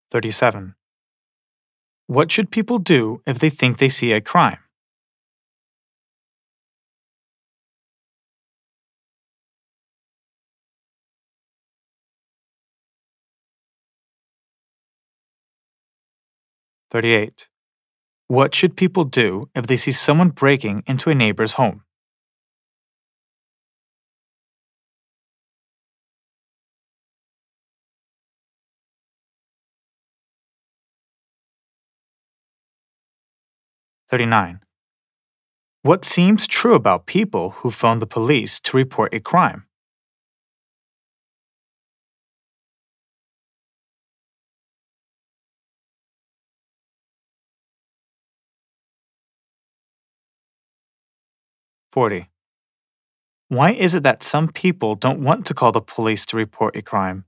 37. What should people do if they think they see a crime? 38. What should people do if they see someone breaking into a neighbor's home? 39. What seems true about people who phone the police to report a crime? 40. Why is it that some people don't want to call the police to report a crime?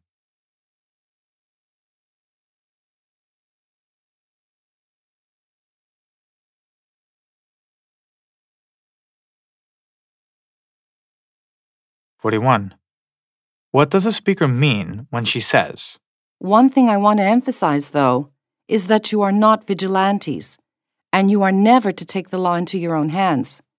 41. What does a speaker mean when she says, One thing I want to emphasize, though, is that you are not vigilantes, and you are never to take the law into your own hands.